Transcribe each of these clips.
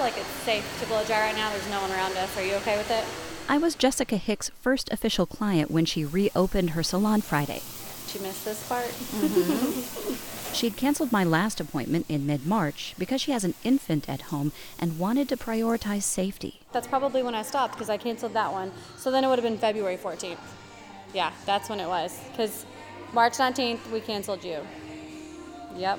feel like it's safe to blow dry right now. There's no one around us. Are you okay with it? I was Jessica Hicks' first official client when she reopened her salon Friday. Did you miss this part? She'd canceled my last appointment in mid-March because she has an infant at home and wanted to prioritize safety. That's probably when I stopped because I canceled that one. So then it would have been February 14th. Yeah, that's when it was. Because March 19th, we canceled you. Yep.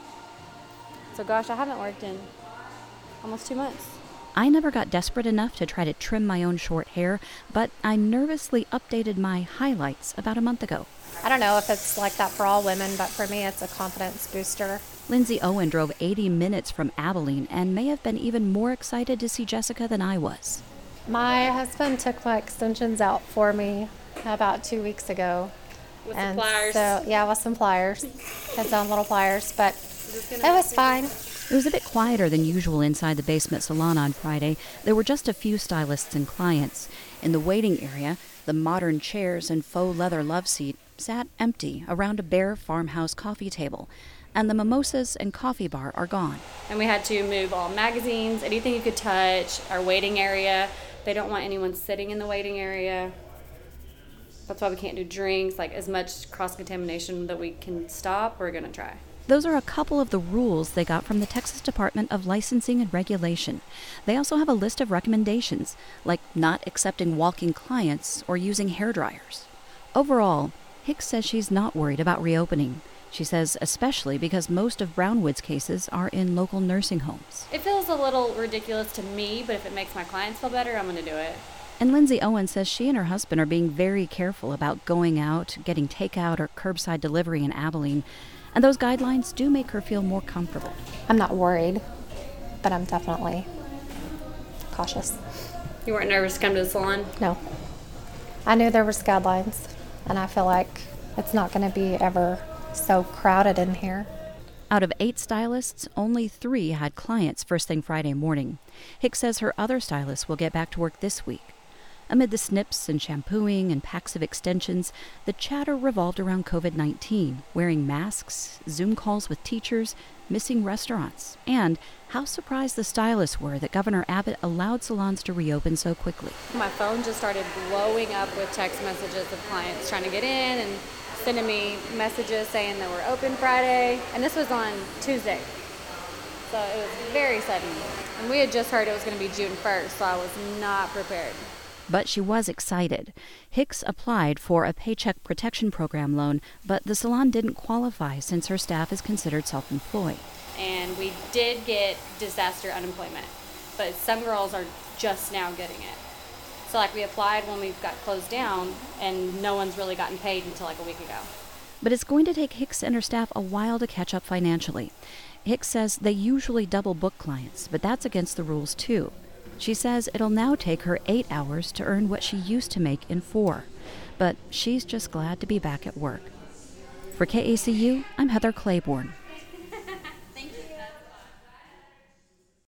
So gosh, I haven't worked in almost 2 months. I never got desperate enough to try to trim my own short hair, but I nervously updated my highlights about a month ago. I don't know if it's like that for all women, but for me it's a confidence booster. Lindsay Owen drove 80 minutes from Abilene and may have been even more excited to see Jessica than I was. My husband took my extensions out for me about 2 weeks ago. With some pliers. So, yeah, with some pliers. His own little pliers, but it was fine. It was a bit quieter than usual inside the basement salon on Friday. There were just a few stylists and clients. In the waiting area, the modern chairs and faux leather love seat sat empty around a bare farmhouse coffee table, and the mimosas and coffee bar are gone. And we had to move all magazines, anything you could touch, our waiting area. They don't want anyone sitting in the waiting area. That's why we can't do drinks, like as much cross-contamination that we can stop, we're going to try. Those are a couple of the rules they got from the Texas Department of Licensing and Regulation. They also have a list of recommendations, like not accepting walk-in clients or using hair dryers. Overall, Hicks says she's not worried about reopening. She says especially because most of Brownwood's cases are in local nursing homes. It feels a little ridiculous to me, but if it makes my clients feel better, I'm going to do it. And Lindsay Owen says she and her husband are being very careful about going out, getting takeout or curbside delivery in Abilene, and those guidelines do make her feel more comfortable. I'm not worried, but I'm definitely cautious. You weren't nervous to come to the salon? No. I knew there was guidelines, and I feel like it's not going to be ever so crowded in here. Out of 8 stylists, only 3 had clients first thing Friday morning. Hicks says her other stylists will get back to work this week. Amid the snips and shampooing and packs of extensions, the chatter revolved around COVID-19, wearing masks, Zoom calls with teachers, missing restaurants, and how surprised the stylists were that Governor Abbott allowed salons to reopen so quickly. My phone just started blowing up with text messages of clients trying to get in and sending me messages saying that we're open Friday. And this was on Tuesday. So it was very sudden. And we had just heard it was going to be June 1st, so I was not prepared. But she was excited. Hicks applied for a Paycheck Protection Program loan, but the salon didn't qualify since her staff is considered self-employed. And we did get disaster unemployment, but some girls are just now getting it. So like we applied when we got closed down, and no one's really gotten paid until like a week ago. But it's going to take Hicks and her staff a while to catch up financially. Hicks says they usually double book clients, but that's against the rules too. She says it'll now take her 8 hours to earn what she used to make in 4. But she's just glad to be back at work. For KACU, I'm Heather Claiborne.